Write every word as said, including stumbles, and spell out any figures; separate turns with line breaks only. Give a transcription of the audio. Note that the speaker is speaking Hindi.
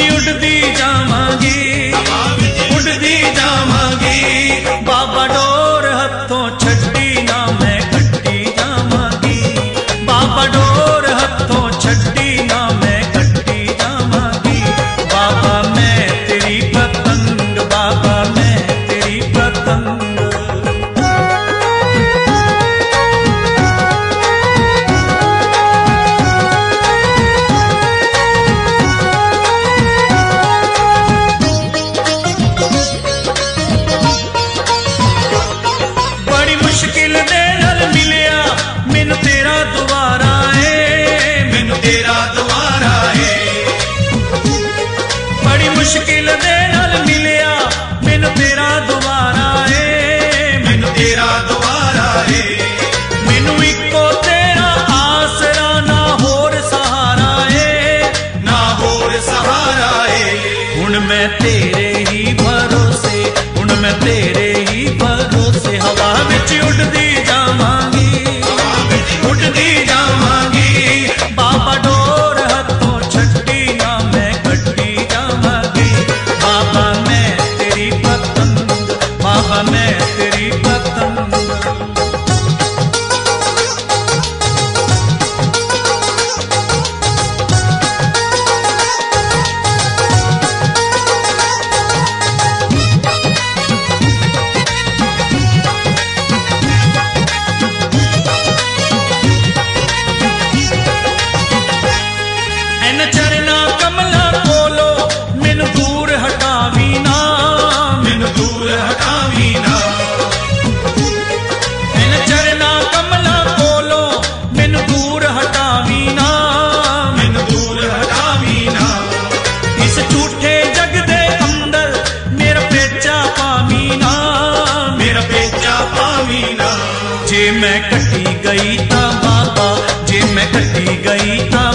उड़दी जावांगी, उड़दी जावांगी। बाबा डोर हथों छड्डी ना मैं कट्टी जावांगी, बाबा डोर हथों छड्डी ना मैं कट्टी जावांगी। बाबा मैं तेरी पतंग, बाबा मैं तेरी पतंग। मुश्किल दे नाल मिलिया मैनू तेरा दुआरा है, मैनू तेरा दुआरा है। बड़ी मुश्किल दे नाल मिलिया मैनू तेरा दुआरा है, मैनू तेरा दुआरा है। मैनू इको तेरा आसरा ना होर सहारा है, ना होर सहारा है। हुण मैं तेरे ही भरोसे, हुण मैं तेरे ही भरोसे। हवा विच उड़दी जावांगी, उड़दी जावांगी। बाबा डोर हथों छड्डी ना मैं कट्टी जावांगी। बाबा मैं तेरी पतंग, बाबा मैं तेरी पतंग। चरना कमला कोलो मैनू दूर हटावी ना, मैनू दूर हटावी ना। इन चरना कमला कोलो मैनू दूर हटावी ना, मैनू दूर हटावी ना। इस झूठे जग दे अंदर मेरा पेचा पावी ना, मेरा पेचा पावी ना। जे मैं कटी गई ता बाबा, जे मैं कटी गई ता